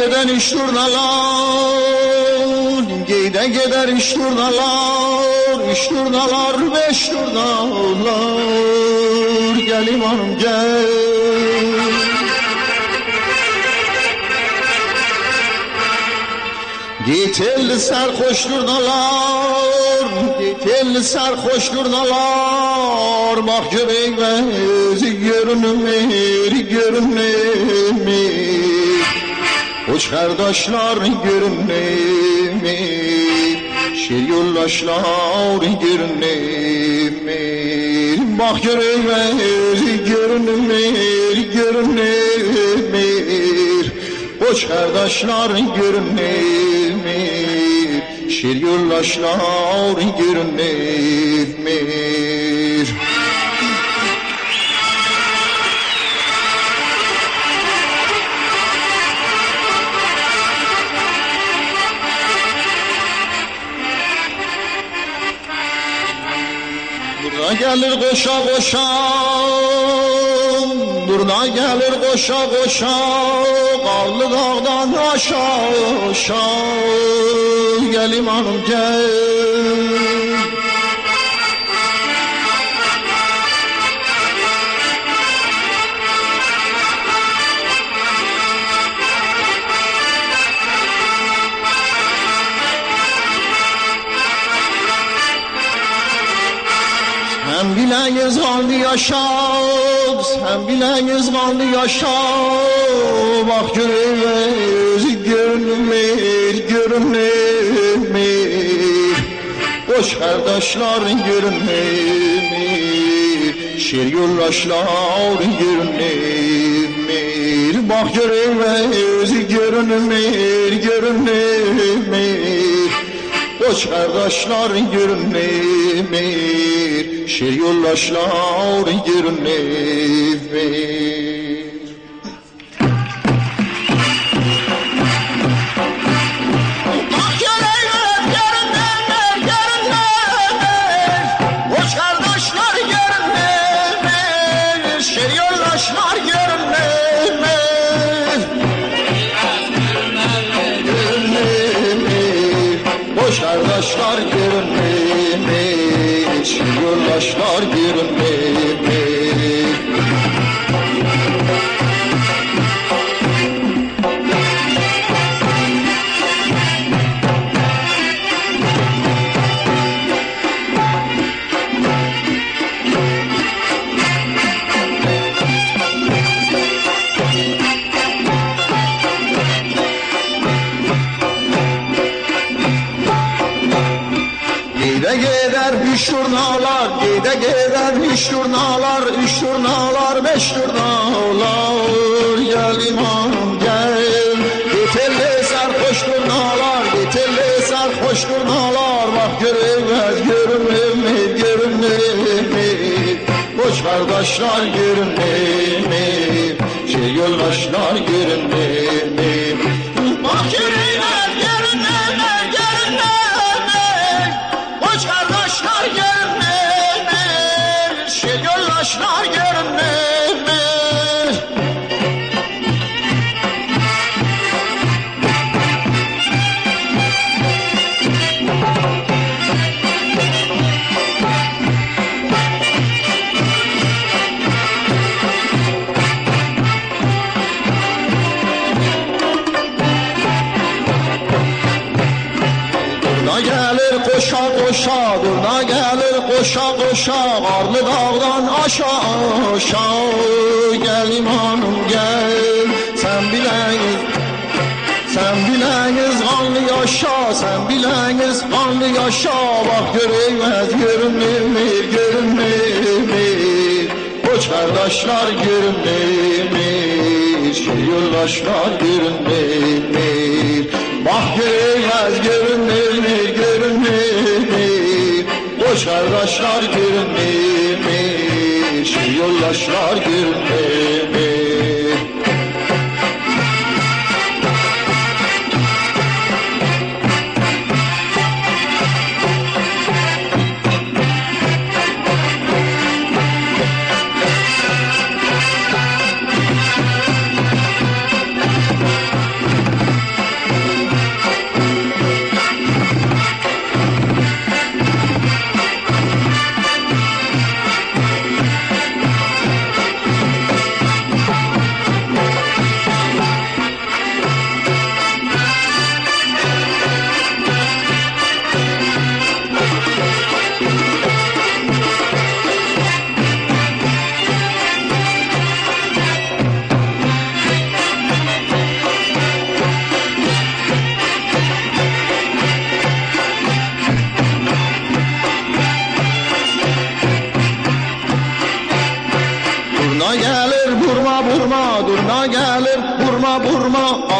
giden iş turnalar, geyde gider iş turnalar, iş turnalar, beş turnalar, gel imanım gel. Git elli sarhoş turnalar, git elli sarhoş turnalar, bak göbeğmez görünmür, görünmür. Hoş kardeşler görünmür, şer yoldaşlar görünmür. Bak göbeğmez görünmür, görünmür. Hoş kardeşler görünmür, şer yoldaşlar görünmür. Durna gelir koşa koşa, durna gelir koşa koşa, Karlı dağdan aşağı aşağı, gel imanım gel. Sen biləyiz qaldı yaşad, sen biləyiz qaldı yaşad, bak görünmür, görünmür, görünmür. Hoş kardeşler görünmür, şer yoldaşlar görünmür. Bak görünmür, görünmür, görünmür. Hoş kardeşler görünmür, şer yoldaşlar görünmür. Kardeşler görünmür, şer yoldaşlar görünmür. Gide gider üç turnalar, gide gider üç turnalar, üç turnalar, beş turnalar, gel imanım gel. Git elli sarhoş turnalar, git elli sarhoş turnalar, bak görünmez, görünmür, görünmür. Boş kardeşler görünmür, şer yoldaşlar görünmür. Bak görünmez, görünmür, görünmür. Boş kardeşler görünmür, şer yoldaşlar görünmür. Gelir koşa koşa, durna gelir koşa koşa, Karlı dağdan aşağı aşağı, gel imanım gel. Sen biləyiz qanlı yaşa, sen biləyiz qanlı yaşa, bak görünmez, görünmür, görünmür. Koç kardeşler görünmür, şer yoldaşlar görünmür. Bak görünmez, görünmür, görünmür. Boş kardeşler görünmür, şer yoldaşlar görünmür.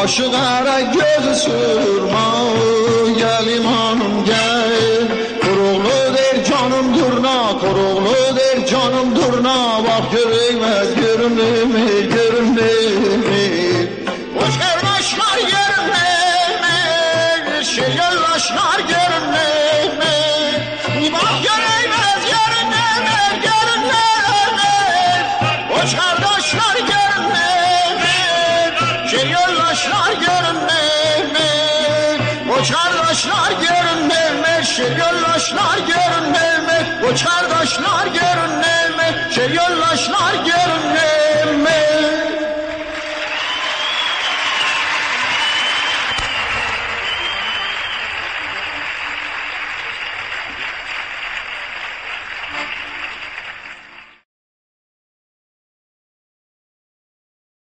aşıqara gözü sürma, gel imanım gel. Kuruğlu der canım durna, kuruğlu der canım durna, bak görünmez görünmez görünmez. Hoş kardeşler görünmez, şey yoldaşlar görünmez. Bak görünmez görünmez görünmez. Hoş kardeşler görünmez, şey yoldaşlar görünmez. Hoş kardeşler görünmez, şey yoldaşlar görünmez. Hoş kardeşler görünmez, şey yoldaşlar görünmez.